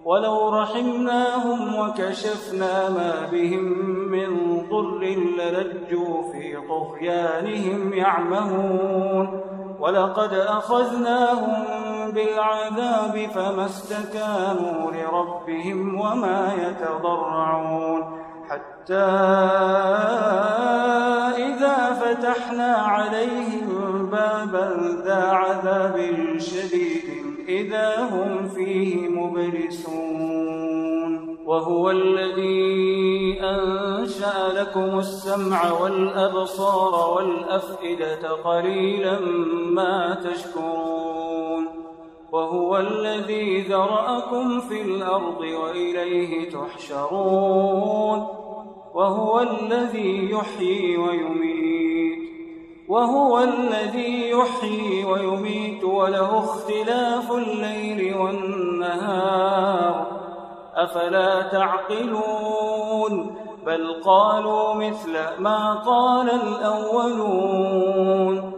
ولو رحمناهم وكشفنا ما بهم من ضر للجوا في طغيانهم يعمهون ولقد أخذناهم بالعذاب فما استكانوا لربهم وما يتضرعون حتى إذا فتحنا عليهم بابا ذا عذاب شديد إذا هم فيه مبلسون وهو الذي أنشأ لكم السمع والأبصار والأفئدة قليلا ما تشكرون وهو الذي ذرأكم في الأرض وإليه تحشرون وهو الذي يحيي ويميت وله اختلاف الليل والنهار أفلا تعقلون بل قالوا مثل ما قال الأولون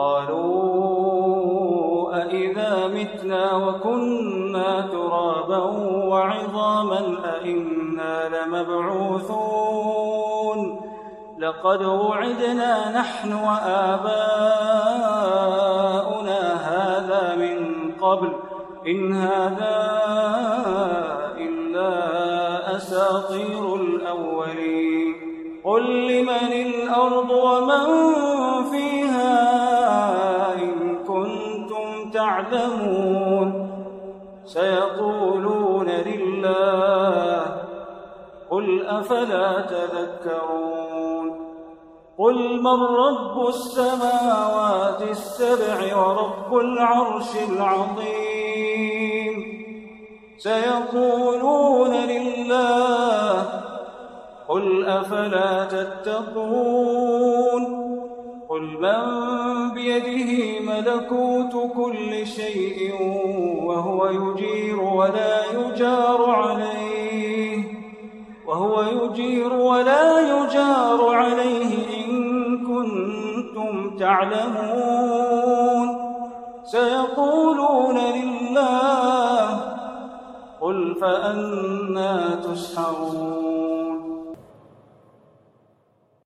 قالوا أإذا متنا وكنا ترابا وعظاما أإنا لمبعوثون لقد وعدنا نحن وآباؤنا هذا من قبل إن هذا إلا أساطير الأولين قل لمن الأرض ومن فيها إن كنتم تعلمون سيقولون لله قل أفلا تذكرون قل من رب السماوات السبع ورب العرش العظيم سيقولون لله قل أفلا تتقون قل من بيده ملكوت كل شيء وهو يجير ولا يجار عليه إن كنتم تعلمون سيقولون لله قل فأنى تسحرون